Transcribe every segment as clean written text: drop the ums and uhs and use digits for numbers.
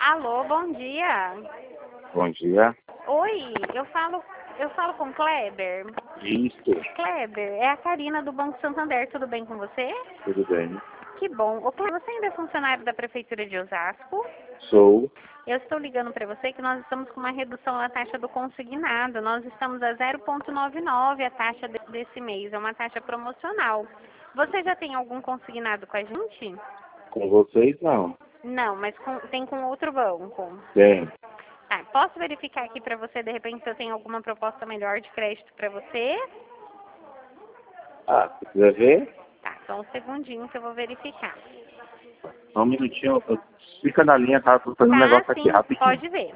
Alô, bom dia. Bom dia. Oi, eu falo com Kleber. Isso, Kleber, é a Karina do Banco Santander, tudo bem com você? tudo bem? Que bom. Ô, Kleber, você ainda é funcionário da Prefeitura de Osasco? Sou. Eu estou ligando para você que nós estamos com uma redução na taxa do consignado. Nós estamos a 0,99 a taxa desse mês, é uma taxa promocional. Você já tem algum consignado com a gente? Com vocês, não. Não, mas tem com outro banco. Tem. Tá, posso verificar aqui para você, de repente, se eu tenho alguma proposta melhor de crédito para você? Se quiser ver, Tá, só um segundinho que eu vou verificar. só um minutinho. Fica na linha, tá? Tô fazendo um Tá, negócio aqui sim, rapidinho. pode ver.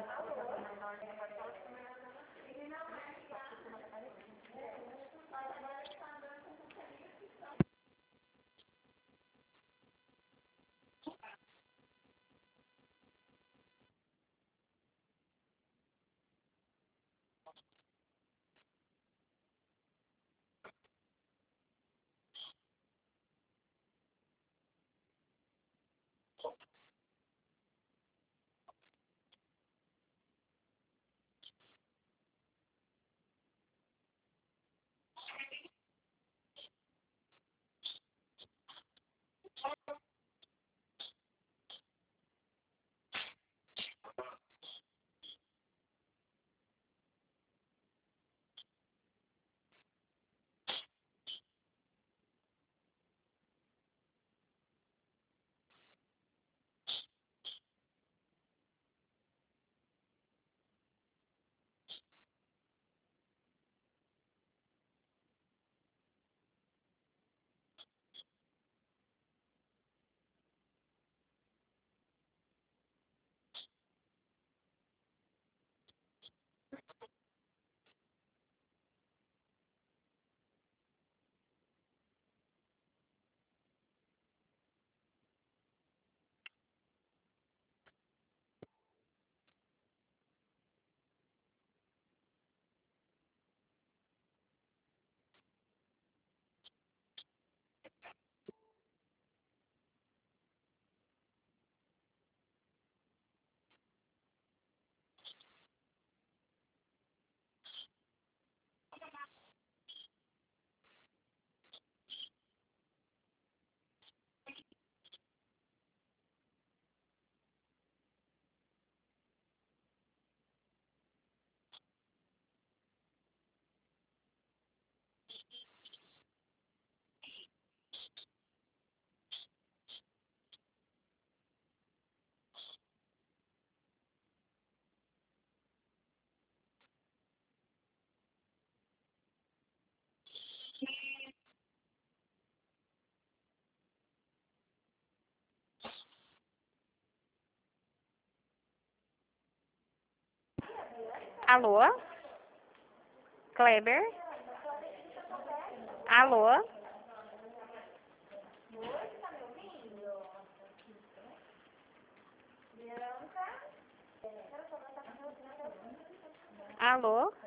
Alô? Kleber? Alô? Alô?